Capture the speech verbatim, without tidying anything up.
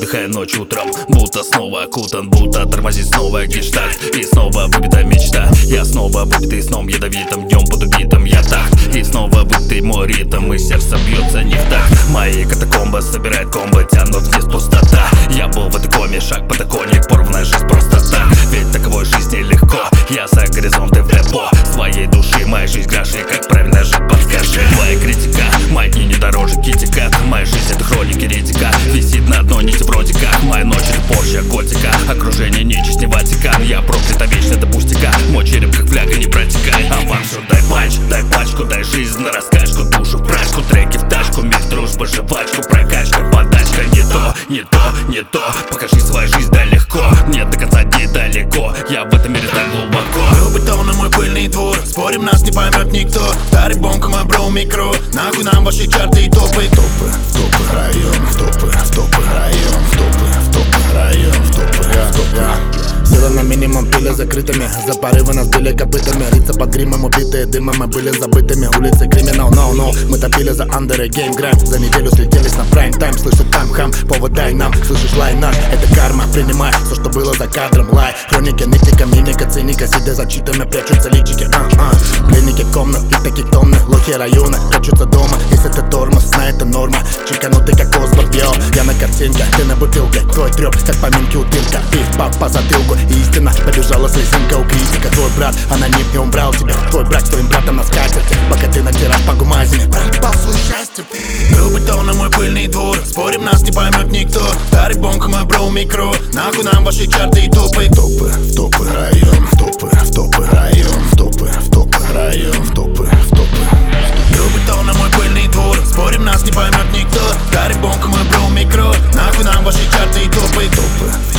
Выдыхая ночь утром, будто снова окутан, будто тормозит снова гештальт. И снова выбита мечта. Я снова выбитый сном ядовитым, днем под убитым я так. И снова выбитый мой ритм, и сердце бьется не в такт. Мои катакомбы собирает комбы, тянут вниз пустота. Я был в этой коме, шаг подоконник, порванная жизнь просто так. Ведь таковой жизни легко, я за горизонты в депо своей души, моя жизнь гроши, как правильно жить, подскажи. Твоя критика, мои дни не дороже китика. Моя жизнь это хроники ретика, висит на одной нити вроде как. Моя ночь Порше готика, окружение нечисть не Ватикан. Я проклята вечно до пустяка, мой череп как фляга не протекай. А вам что, дай патч, дай пачку, дай жизнь на раскачку, душу в прачку, треки в тачку, мир, дружба, жвачку, прокачка, подачка. Не то, не то, не то, покажи свою жизнь, да легко. Нет, до конца недалеко, я в этом мире так глубоко. Был бетон на мой пыльный двор, спорим, нас не поймет никто. Старый бомка, мой бро, микро, нахуй нам ваши чарты и топы. Топы, в топы, район, в топы, в топы, район, в топы, в топы, район, в топы, в топы. Сила на минимум, пили закрытыми, за порывы нас били копытами. Лица под гримом, убитые дымом, мы были забытыми. Улицы криминал, no, no, мы топили за андеры, гейм грайм. За неделю слетелись на прайм тайм, слышу там хам, повод дай нам. Слышишь лайнах, это карма, принимай все, что было за кадром. Лай, хроники, нытика, мимика, циника, сидя за читами, прячутся личики. а, а. Пленники комнат, и таких тонны, лохи района, прячутся дома. Если это тормоз, знай, это норма. Чеканутый как Осборн, йо, я на картинке, ты на бутылке. Твой трёп, как поминки у тырка, пиф-паф по затылку. Истина, побежала слезинка у критика. Твой брат, аноним не убрал тебя. Твой брак с твоим братом на скатерти, пока ты натирал по гумазине. Проебал свое счастье. Был бетон на мой пыльный двор, спорим, нас не поймет никто. Старый бомка, мой бро, микро, нахуй нам ваши чарты и топы. Топы, в топы, район, в топы, в топы, район, в топы, в топы, район, в топы, в топы. Был бетон на мой пыльный двор, спорим, нас не поймет никто. Старый бомка, мой бро, микро, нахуй нам ваши чарты и топы. Топы,